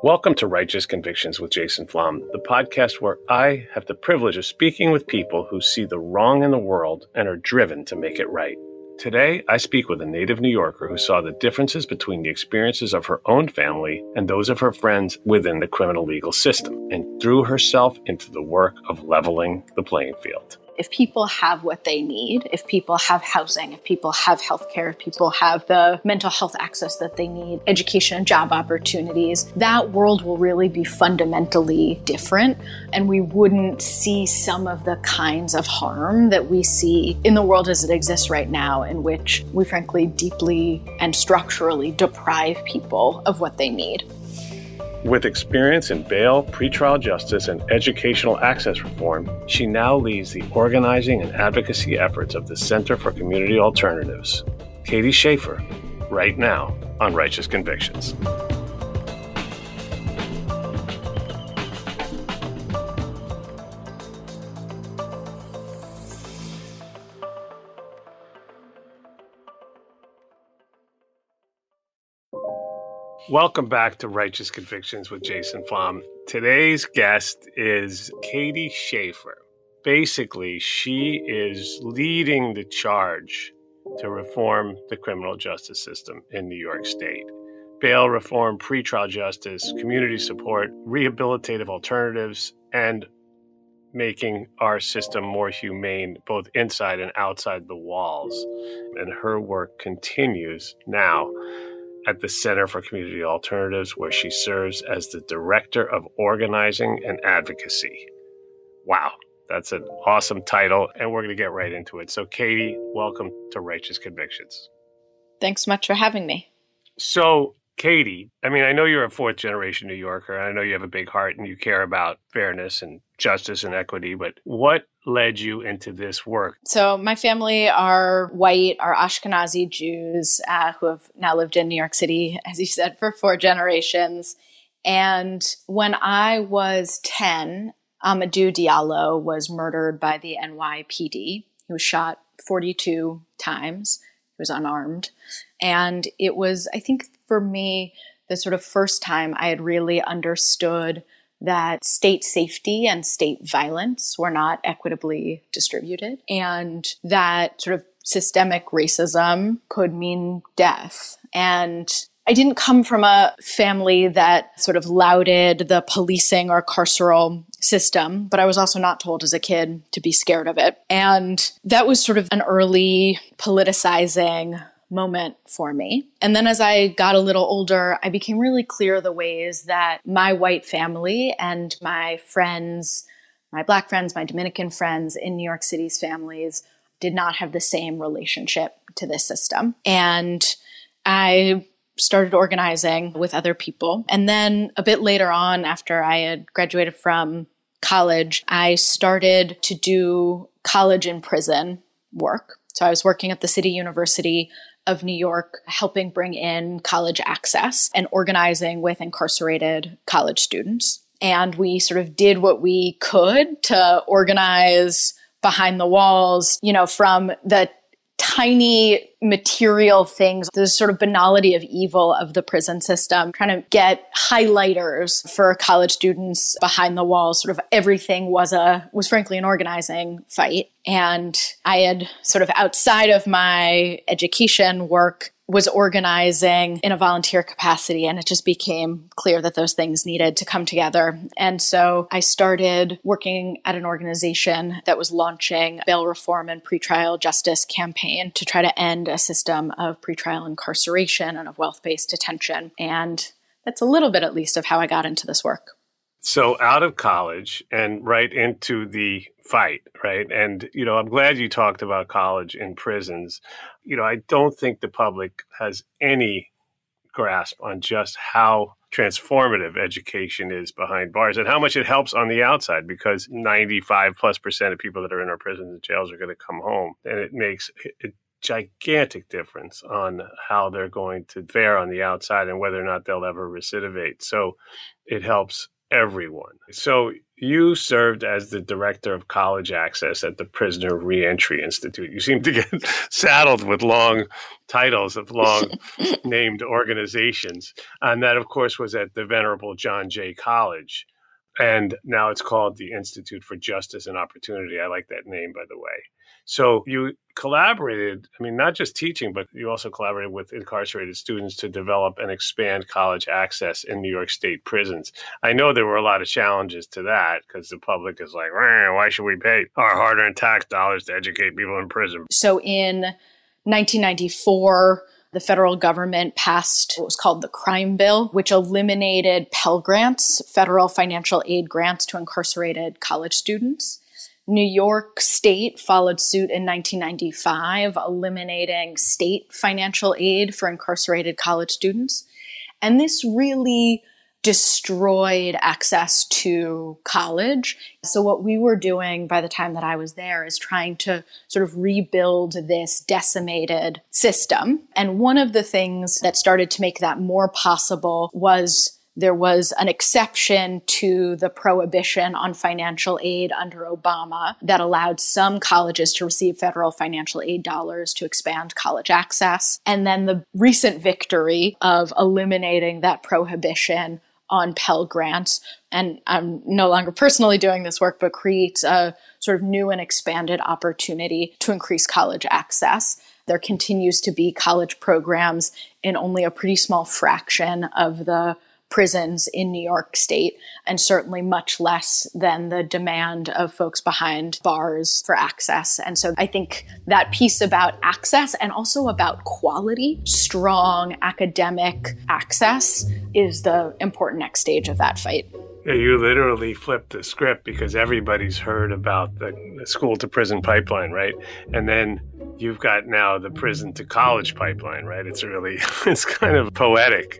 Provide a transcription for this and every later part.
Welcome to Righteous Convictions with Jason Flom, the podcast where I have the privilege of speaking with people who see the wrong in the world and are driven to make it right. Today, I speak with a native New Yorker who saw the differences between the experiences of her own family and those of her friends within the criminal legal system, and threw herself into the work of leveling the playing field. If people have what they need, if people have housing, if people have healthcare, if people have the mental health access that they need, education and job opportunities, that world will really be fundamentally different. And we wouldn't see some of the kinds of harm that we see in the world as it exists right now, in which we frankly deeply and structurally deprive people of what they need. With experience in bail, pretrial justice, and educational access reform, she now leads the organizing and advocacy efforts of the Center for Community Alternatives. Katie Schaefer, right now on Righteous Convictions. Welcome back to Righteous Convictions with Jason Flom. Today's guest is Katie Schaefer. Basically, she is leading the charge to reform the criminal justice system in New York State. Bail reform, pretrial justice, community support, rehabilitative alternatives, and making our system more humane, both inside and outside the walls. And her work continues now at the Center for Community Alternatives, where she serves as the Director of Organizing and Advocacy. Wow, that's an awesome title, and we're going to get right into it. So, Katie, welcome to Righteous Convictions. Thanks so much for having me. So, Katie, I know you're a fourth-generation New Yorker, and I know you have a big heart and you care about fairness and justice and equity, but what led you into this work? So my family are white, are Ashkenazi Jews who have now lived in New York City, as you said, for 4 generations. And when I was 10, Amadou Diallo was murdered by the NYPD. He was shot 42 times. He was unarmed. And it was, I think, for me, the sort of first time I had really understood that state safety and state violence were not equitably distributed, and that sort of systemic racism could mean death. And I didn't come from a family that sort of lauded the policing or carceral system, but I was also not told as a kid to be scared of it. And that was sort of an early politicizing moment for me. And then as I got a little older, I became really clear the ways that my white family and my friends, my Black friends, my Dominican friends in New York City's families did not have the same relationship to this system. And I started organizing with other people. And then a bit later on, after I had graduated from college, I started to do college in prison work. So I was working at the City University of New York, helping bring in college access and organizing with incarcerated college students. And we sort of did what we could to organize behind the walls, from the tiny material things, the sort of banality of evil of the prison system, trying to get highlighters for college students behind the walls. Sort of everything was frankly an organizing fight. And I had sort of outside of my education work was organizing in a volunteer capacity, and it just became clear that those things needed to come together. And so I started working at an organization that was launching bail reform and pretrial justice campaign to try to end a system of pretrial incarceration and of wealth-based detention. And that's a little bit, at least, of how I got into this work. So out of college and right into the fight, right? And, I'm glad you talked about college and prisons. I don't think the public has any grasp on just how transformative education is behind bars and how much it helps on the outside, because 95+% of people that are in our prisons and jails are going to come home. And it makes a gigantic difference on how they're going to fare on the outside and whether or not they'll ever recidivate. So it helps everyone. So you served as the director of college access at the Prisoner Reentry Institute. You seem to get saddled with long titles of long named organizations. And that, of course, was at the Venerable John Jay College. And now it's called the Institute for Justice and Opportunity. I like that name, by the way. So you collaborated, not just teaching, but you also collaborated with incarcerated students to develop and expand college access in New York State prisons. I know there were a lot of challenges to that because the public is like, why should we pay our hard-earned tax dollars to educate people in prison? So in 1994, the federal government passed what was called the Crime Bill, which eliminated Pell Grants, federal financial aid grants to incarcerated college students. New York State followed suit in 1995, eliminating state financial aid for incarcerated college students. And this really destroyed access to college. So what we were doing by the time that I was there is trying to sort of rebuild this decimated system. And one of the things that started to make that more possible was there was an exception to the prohibition on financial aid under Obama that allowed some colleges to receive federal financial aid dollars to expand college access. And then the recent victory of eliminating that prohibition on Pell Grants, and I'm no longer personally doing this work, but creates a sort of new and expanded opportunity to increase college access. There continues to be college programs in only a pretty small fraction of the prisons in New York State, and certainly much less than the demand of folks behind bars for access. And so I think that piece about access and also about quality, strong academic access, is the important next stage of that fight. Yeah, you literally flipped the script because everybody's heard about the school to prison pipeline, right? And then you've got now the prison to college pipeline, right? It's kind of poetic.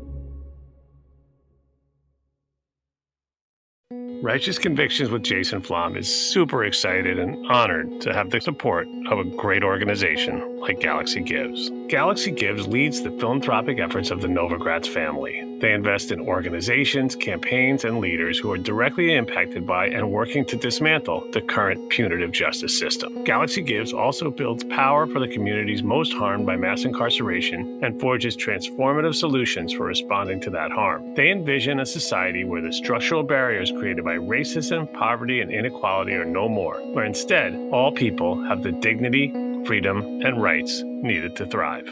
Righteous Convictions with Jason Flom is super excited and honored to have the support of a great organization like Galaxy Gives. Galaxy Gives leads the philanthropic efforts of the Novogratz family. They invest in organizations, campaigns, and leaders who are directly impacted by and working to dismantle the current punitive justice system. Galaxy Gives also builds power for the communities most harmed by mass incarceration and forges transformative solutions for responding to that harm. They envision a society where the structural barriers created by racism, poverty, and inequality are no more, where instead all people have the dignity, freedom, and rights needed to thrive.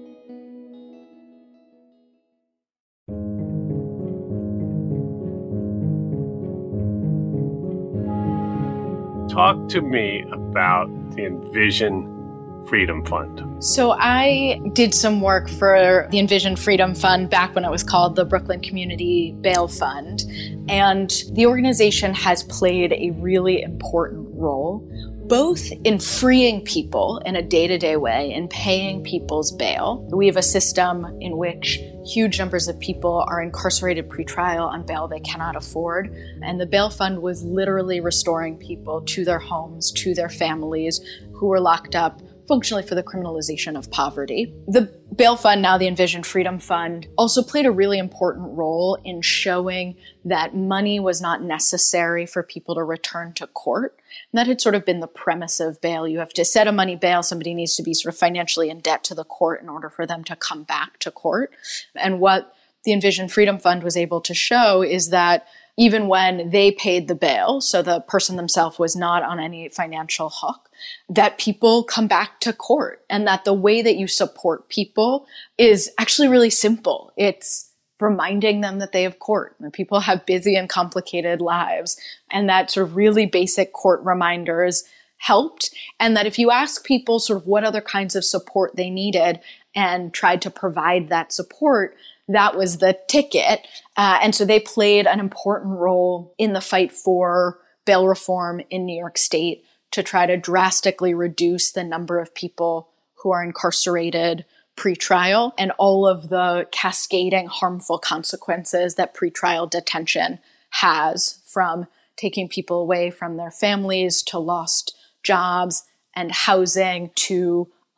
Talk to me about the Envision Freedom Fund. So I did some work for the Envision Freedom Fund back when it was called the Brooklyn Community Bail Fund. And the organization has played a really important role, both in freeing people in a day-to-day way and paying people's bail. We have a system in which huge numbers of people are incarcerated pretrial on bail they cannot afford. And the bail fund was literally restoring people to their homes, to their families who were locked up functionally for the criminalization of poverty. The bail fund, now the Envision Freedom Fund, also played a really important role in showing that money was not necessary for people to return to court. And that had sort of been the premise of bail. You have to set a money bail. Somebody needs to be sort of financially in debt to the court in order for them to come back to court. And what the Envision Freedom Fund was able to show is that even when they paid the bail, so the person themselves was not on any financial hook, that people come back to court, and that the way that you support people is actually really simple. It's reminding them that they have court, that people have busy and complicated lives, and that sort of really basic court reminders helped. And that if you ask people sort of what other kinds of support they needed and tried to provide that support, that was the ticket. And so they played an important role in the fight for bail reform in New York State to try to drastically reduce the number of people who are incarcerated pretrial and all of the cascading harmful consequences that pretrial detention has, from taking people away from their families to lost jobs and housing to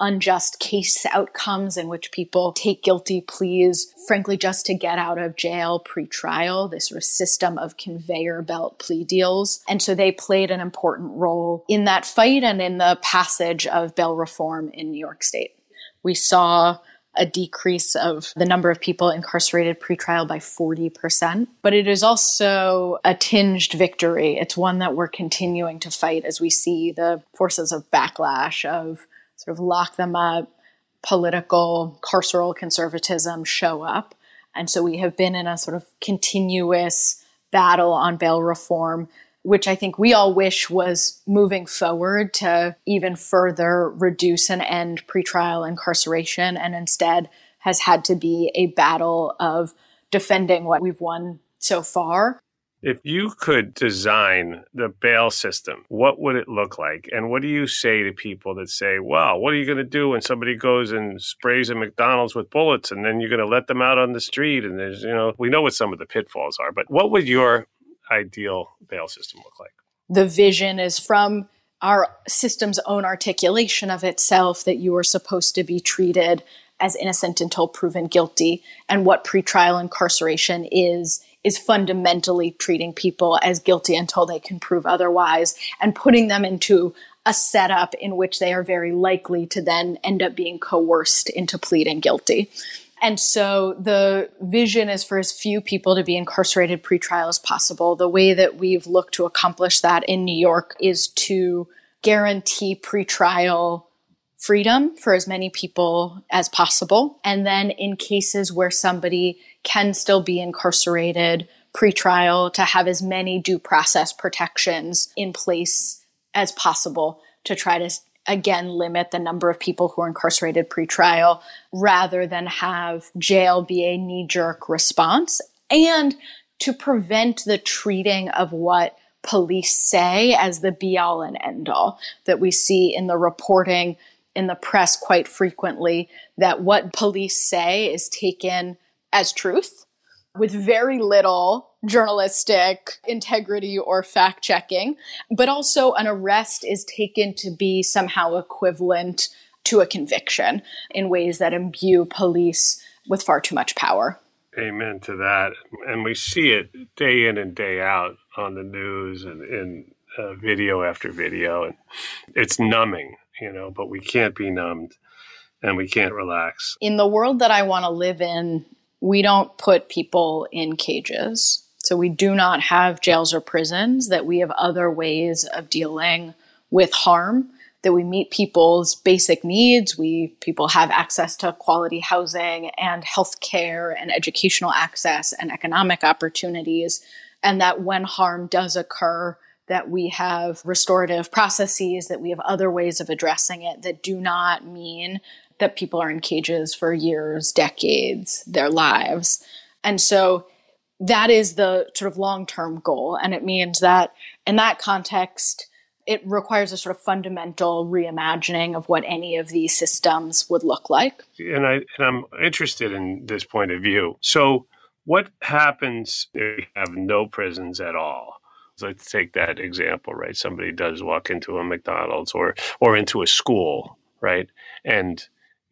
unjust case outcomes in which people take guilty pleas, frankly, just to get out of jail pre-trial, this sort of system of conveyor belt plea deals. And so they played an important role in that fight and in the passage of bail reform in New York State. We saw a decrease of the number of people incarcerated pretrial by 40%. But it is also a tinged victory. It's one that we're continuing to fight as we see the forces of backlash, of sort of lock them up, political, carceral conservatism show up. And so we have been in a sort of continuous battle on bail reform, which I think we all wish was moving forward to even further reduce and end pretrial incarceration, and instead has had to be a battle of defending what we've won so far. If you could design the bail system, what would it look like? And what do you say to people that say, wow, what are you going to do when somebody goes and sprays a McDonald's with bullets and then you're going to let them out on the street? And there's, we know what some of the pitfalls are, but what would your ideal bail system look like? The vision is from our system's own articulation of itself that you are supposed to be treated as innocent until proven guilty. And what pretrial incarceration is fundamentally treating people as guilty until they can prove otherwise, and putting them into a setup in which they are very likely to then end up being coerced into pleading guilty. And so the vision is for as few people to be incarcerated pretrial as possible. The way that we've looked to accomplish that in New York is to guarantee pretrial freedom for as many people as possible. And then in cases where somebody can still be incarcerated pretrial, to have as many due process protections in place as possible to try to again, limit the number of people who are incarcerated pretrial, rather than have jail be a knee-jerk response, and to prevent the treating of what police say as the be-all and end-all that we see in the reporting in the press quite frequently, that what police say is taken as truth with very little journalistic integrity or fact-checking, but also an arrest is taken to be somehow equivalent to a conviction in ways that imbue police with far too much power. Amen to that. And we see it day in and day out on the news and in video after video. And it's numbing, but we can't be numbed and we can't relax. In the world that I want to live in, we don't put people in cages. So we do not have jails or prisons, that we have other ways of dealing with harm, that we meet people's basic needs. People have access to quality housing and healthcare and educational access and economic opportunities. And that when harm does occur, that we have restorative processes, that we have other ways of addressing it that do not mean that people are in cages for years, decades, their lives. And so that is the sort of long-term goal. And it means that in that context, it requires a sort of fundamental reimagining of what any of these systems would look like. And I'm interested in this point of view. So what happens if we have no prisons at all? So let's take that example, right? Somebody does walk into a McDonald's or into a school, right? And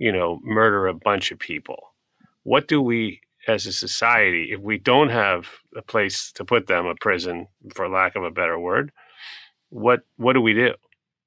murder a bunch of people. What do we, as a society, if we don't have a place to put them, a prison, for lack of a better word, what do we do?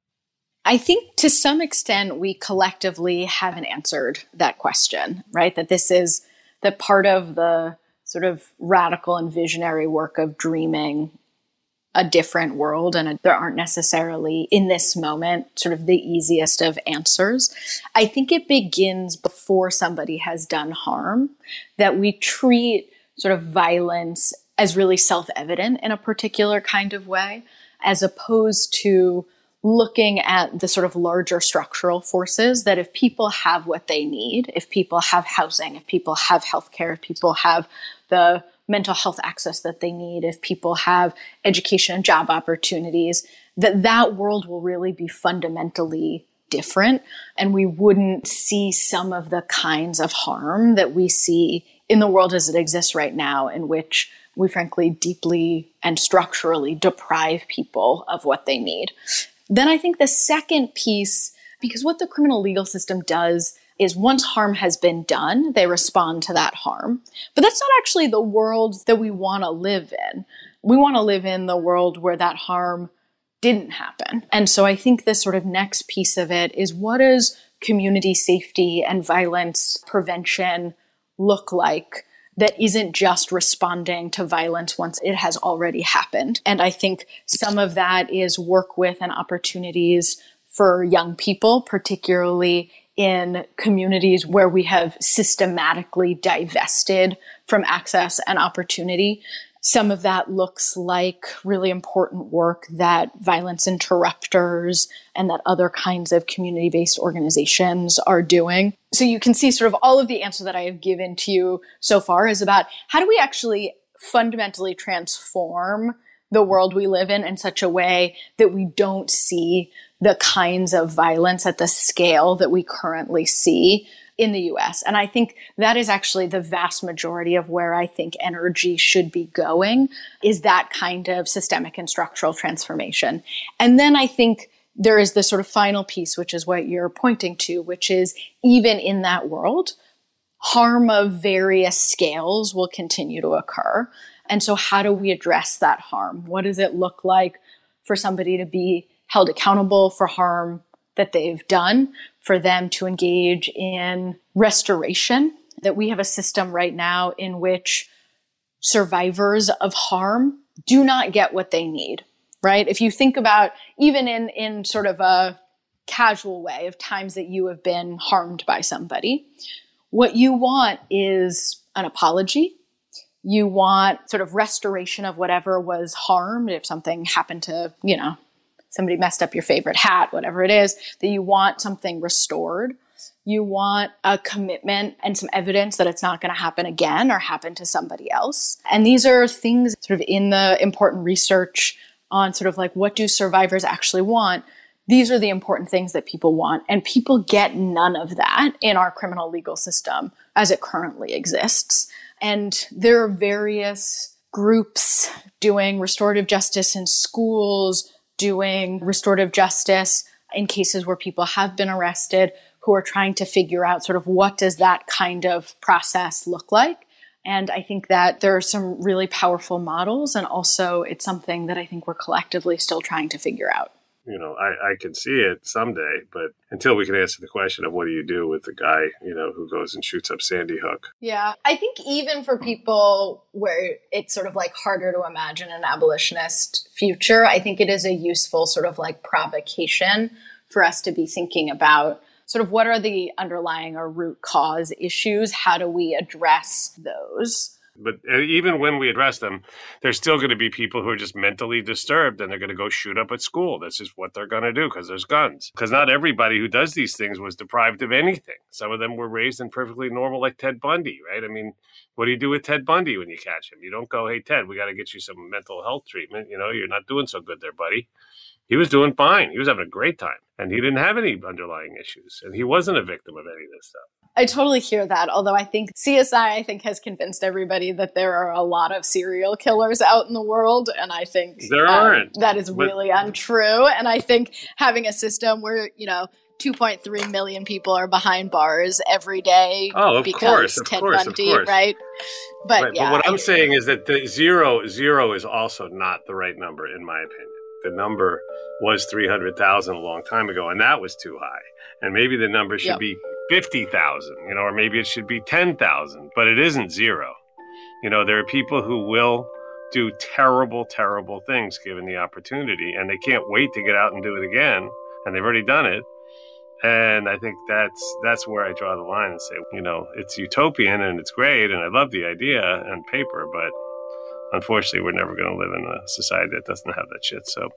I think to some extent we collectively haven't answered that question, right? That part of the sort of radical and visionary work of dreaming a different world, and there aren't necessarily in this moment sort of the easiest of answers. I think it begins before somebody has done harm, that we treat sort of violence as really self-evident in a particular kind of way, as opposed to looking at the sort of larger structural forces that if people have what they need, if people have housing, if people have healthcare, if people have the mental health access that they need, if people have education and job opportunities, that world will really be fundamentally different. And we wouldn't see some of the kinds of harm that we see in the world as it exists right now, in which we frankly deeply and structurally deprive people of what they need. Then I think the second piece Because what the criminal legal system does is once harm has been done, they respond to that harm. But that's not actually the world that we want to live in. We want to live in the world where that harm didn't happen. And so I think this sort of next piece of it is, what does community safety and violence prevention look like that isn't just responding to violence once it has already happened? And I think some of that is work with and opportunities for young people, particularly in communities where we have systematically divested from access and opportunity. Some of that looks like really important work that violence interrupters and that other kinds of community-based organizations are doing. So you can see sort of all of the answer that I have given to you so far is about how do we actually fundamentally transform the world we live in such a way that we don't see the kinds of violence at the scale that we currently see in the US. And I think that is actually the vast majority of where I think energy should be going, is that kind of systemic and structural transformation. And then I think there is the sort of final piece, which is what you're pointing to, which is even in that world, harm of various scales will continue to occur. And so how do we address that harm? What does it look like for somebody to be held accountable for harm that they've done, for them to engage in restoration? That we have a system right now in which survivors of harm do not get what they need, right? If you think about even in sort of a casual way of times that you have been harmed by somebody, what you want is an apology. You want sort of restoration of whatever was harmed. If something happened to, somebody messed up your favorite hat, whatever it is, that you want something restored. You want a commitment and some evidence that it's not going to happen again or happen to somebody else. And these are things sort of in the important research on sort of like, what do survivors actually want? These are the important things that people want. And people get none of that in our criminal legal system as it currently exists. And there are various groups doing restorative justice in schools, doing restorative justice in cases where people have been arrested, who are trying to figure out sort of what does that kind of process look like. And I think that there are some really powerful models, and also it's something that I think we're collectively still trying to figure out. I can see it someday, but until we can answer the question of what do you do with the guy, who goes and shoots up Sandy Hook. Yeah, I think even for people where it's sort of like harder to imagine an abolitionist future, I think it is a useful sort of like provocation for us to be thinking about sort of what are the underlying or root cause issues? How do we address those? But even when we address them, there's still going to be people who are just mentally disturbed, and they're going to go shoot up at school. That's just what they're going to do because there's guns. Because not everybody who does these things was deprived of anything. Some of them were raised in perfectly normal, like Ted Bundy, right? I mean, what do you do with Ted Bundy when you catch him? You don't go, hey, Ted, we got to get you some mental health treatment. You're not doing so good there, buddy. He was doing fine. He was having a great time. And he didn't have any underlying issues. And he wasn't a victim of any of this stuff. I totally hear that. Although I think CSI, has convinced everybody that there are a lot of serial killers out in the world. And I think there aren't. That is really untrue. And I think having a system where, 2.3 million people are behind bars every day because Ted Bundy, right? But what I'm saying is that the zero is also not the right number, in my opinion. The number was 300,000 a long time ago, and that was too high. And maybe the number should be 50,000, or maybe it should be 10,000, but it isn't zero. There are people who will do terrible, terrible things given the opportunity, and they can't wait to get out and do it again, and they've already done it. And I think that's where I draw the line and say, it's utopian and it's great, and I love the idea on paper, but unfortunately, we're never going to live in a society that doesn't have that shit. So.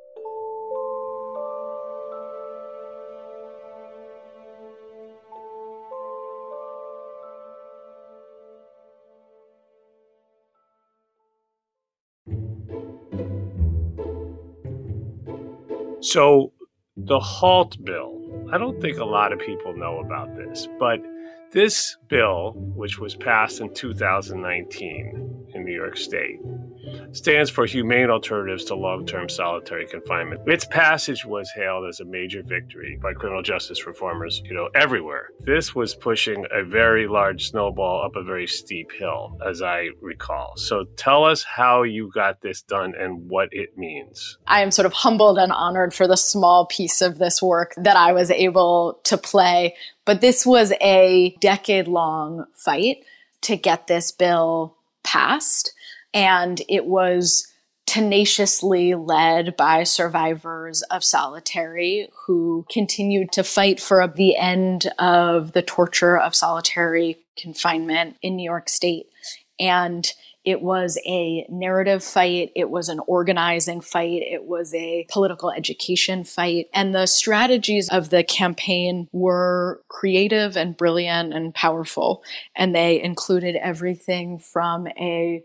So the HALT bill, I don't think a lot of people know about this, but this bill, which was passed in 2019 in New York State, stands for Humane Alternatives to Long-Term Solitary Confinement. Its passage was hailed as a major victory by criminal justice reformers, everywhere. This was pushing a very large snowball up a very steep hill, as I recall. So tell us how you got this done and what it means. I am sort of humbled and honored for the small piece of this work that I was able to play. But this was a decade-long fight to get this bill passed. And it was tenaciously led by survivors of solitary who continued to fight for the end of the torture of solitary confinement in New York State. And it was a narrative fight. It was an organizing fight. It was a political education fight. And the strategies of the campaign were creative and brilliant and powerful. And they included everything from a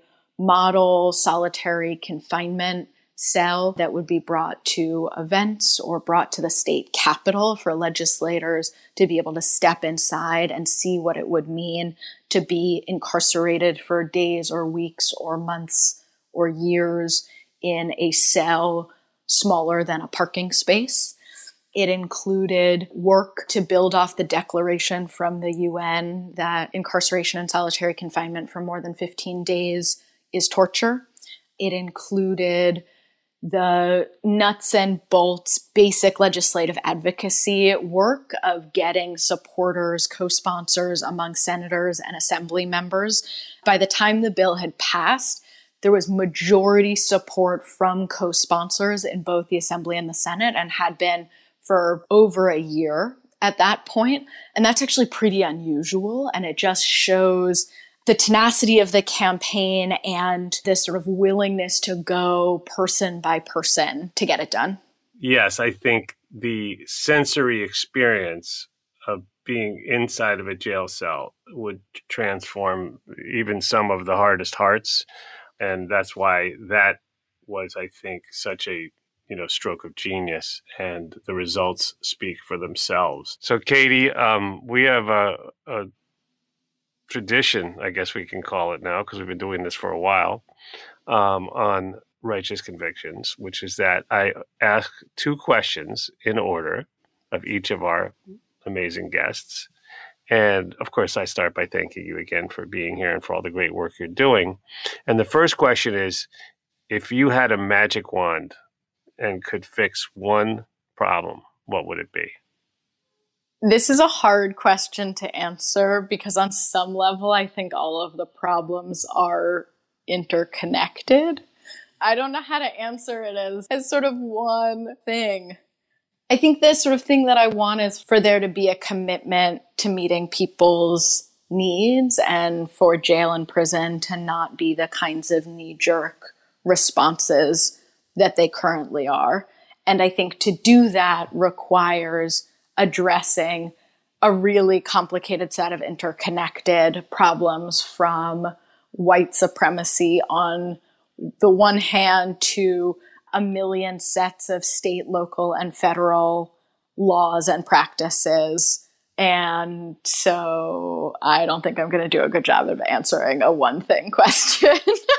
model solitary confinement cell that would be brought to events or brought to the state capitol for legislators to be able to step inside and see what it would mean to be incarcerated for days or weeks or months or years in a cell smaller than a parking space. It included work to build off the declaration from the UN that incarceration and solitary confinement for more than 15 days is torture. It included the nuts and bolts, basic legislative advocacy work of getting supporters, co-sponsors among senators and assembly members. By the time the bill had passed, there was majority support from co-sponsors in both the Assembly and the Senate, and had been for over a year at that point. And that's actually pretty unusual, and it just shows the tenacity of the campaign and this sort of willingness to go person by person to get it done. Yes, I think the sensory experience of being inside of a jail cell would transform even some of the hardest hearts. And that's why that was, I think, such a stroke of genius, and the results speak for themselves. So, Katie, we have a tradition, I guess we can call it now, because we've been doing this for a while, on Righteous Convictions, which is that I ask two questions in order of each of our amazing guests. And of course, I start by thanking you again for being here and for all the great work you're doing. And the first question is, if you had a magic wand and could fix one problem, what would it be? This is a hard question to answer because on some level, I think all of the problems are interconnected. I don't know how to answer it as sort of one thing. I think the sort of thing that I want is for there to be a commitment to meeting people's needs and for jail and prison to not be the kinds of knee-jerk responses that they currently are. And I think to do that requires addressing a really complicated set of interconnected problems, from white supremacy on the one hand to a million sets of state, local, and federal laws and practices. And so I don't think I'm going to do a good job of answering a one thing question.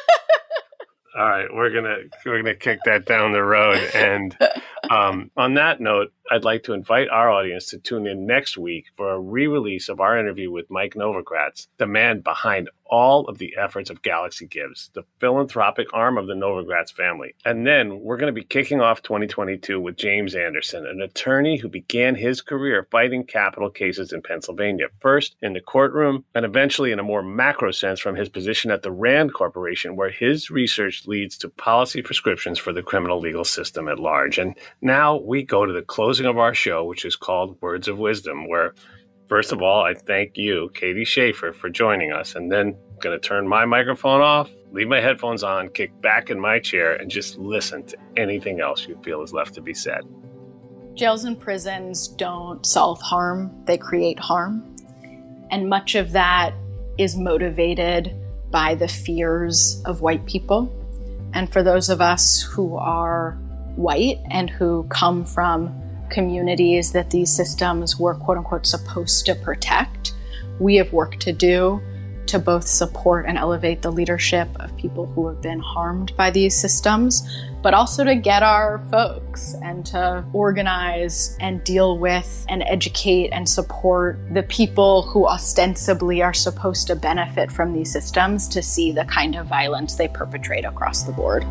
All right, we're gonna kick that down the road. And on that note, I'd like to invite our audience to tune in next week for a re-release of our interview with Mike Novogratz, the man behind all of the efforts of Galaxy Gives, the philanthropic arm of the Novogratz family. And then we're going to be kicking off 2022 with James Anderson, an attorney who began his career fighting capital cases in Pennsylvania, first in the courtroom and eventually in a more macro sense from his position at the Rand Corporation, where his research leads to policy prescriptions for the criminal legal system at large. And now we go to the closing of our show, which is called Words of Wisdom, where first of all, I thank you, Katie Schaefer, for joining us. And then I'm going to turn my microphone off, leave my headphones on, kick back in my chair, and just listen to anything else you feel is left to be said. Jails and prisons don't solve harm, they create harm. And much of that is motivated by the fears of white people. And for those of us who are white and who come from communities that these systems were quote unquote supposed to protect, we have work to do to both support and elevate the leadership of people who have been harmed by these systems, but also to get our folks and to organize and deal with and educate and support the people who ostensibly are supposed to benefit from these systems to see the kind of violence they perpetrate across the board.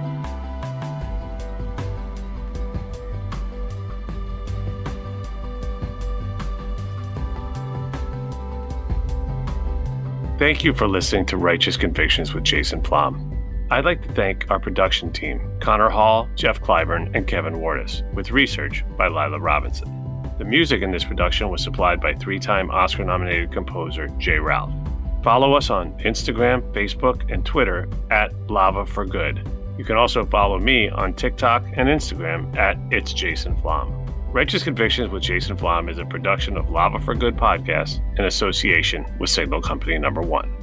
Thank you for listening to Righteous Convictions with Jason Flom. I'd like to thank our production team, Connor Hall, Jeff Clyburn, and Kevin Wardis, with research by Lila Robinson. The music in this production was supplied by three-time Oscar-nominated composer Jay Ralph. Follow us on Instagram, Facebook, and Twitter at Lava for Good. You can also follow me on TikTok and Instagram at It's Jason Flom. Righteous Convictions with Jason Flom is a production of Lava for Good podcast in association with Signal Company No. 1.